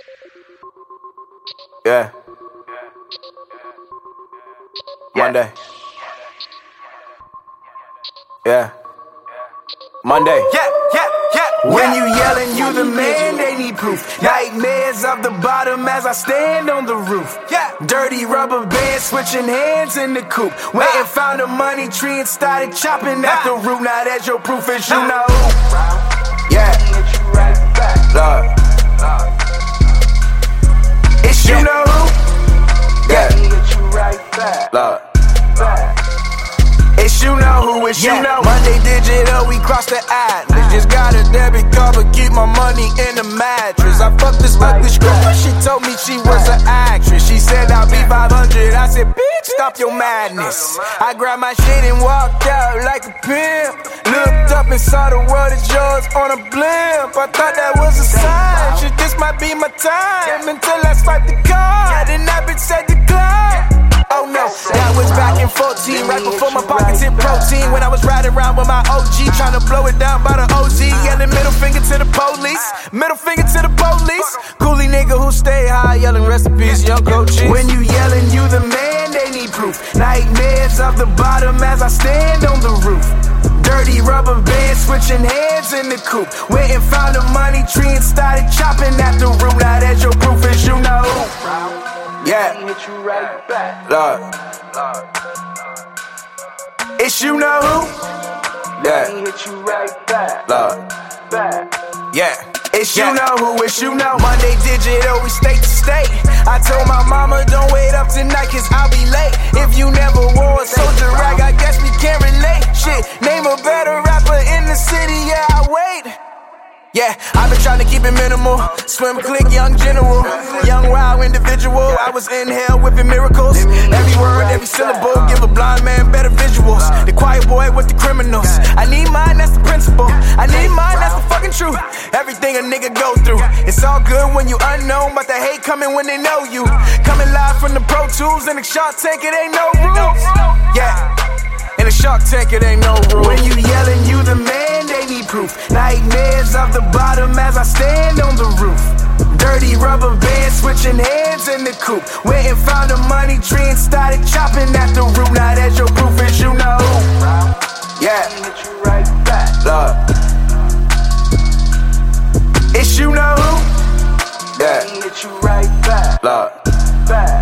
Yeah. Monday. Yeah. Monday. When you yellin', you the man, they need proof. Nightmares of the bottom as I stand on the roof. Dirty rubber band, switching hands in the coop. Went and found a money tree and started chopping at the root. Now that's your proof, as you know. Yeah. Lord. It's you know who. Yeah. Lord. It's you know who, it's you know. Monday digital, we crossed the Atlas. Just got a debit card, but keep my money in the mattress. I fucked this ugly stripper, she told me she was an actress. She said I'll be 500, I said bitch, stop your madness. I grabbed my shit and walked out like a pimp. Looked up and saw the world is yours on a blimp. I thought that was a sign, shit this might be my time. Until I swiped the card and that bitch said decline. Oh no, that was back in 14, right before my pockets hit protein. When I was riding around with my OG, trying to blow it down by the OZ. Yelling middle finger to the police, middle finger to the police. Coolie nigga who stay high, yelling recipes, young coaches. When you yellin', you the man, they need proof. Nightmares of the bottom as I stand on the roof. Dirty rubber band, switching hands in the coop. Went and found a money tree and started chopping at the root. Now that's your proof, as you know. Yeah. Lord. It's you know who. Yeah. Lord. Yeah. It's you know who, it's you know. Monday digital, we state to state. I told my mama don't wait up tonight, cause I'll be late. If you never wore a soldier rag, I guess we can't relate. Shit, name a better rapper in the city, yeah, I wait. Yeah, I've been trying to keep it minimal. Swim, click, young general. Young, wild individual. I was in hell whipping miracles. Every word, every syllable. Give a blind man better visuals. The quiet boy with the criminals. I need mine, that's the principle. I need mine, that's the fucking truth. Everything a nigga go through. It's all good when you unknown, but the hate coming when they know you. Coming live from the Pro Tools in the Shark Tank, it ain't no rules. Yeah. In the Shark Tank, it ain't no rules. When you yellin', you the man, they need proof. Nightmares of the bottom as I stand on the roof. Dirty rubber band, switching hands in the coop. Went and found a money tree and started chopping at the root. Now that's your proof, as you know. Yeah. Lord. It's you know who. Yeah. Lord.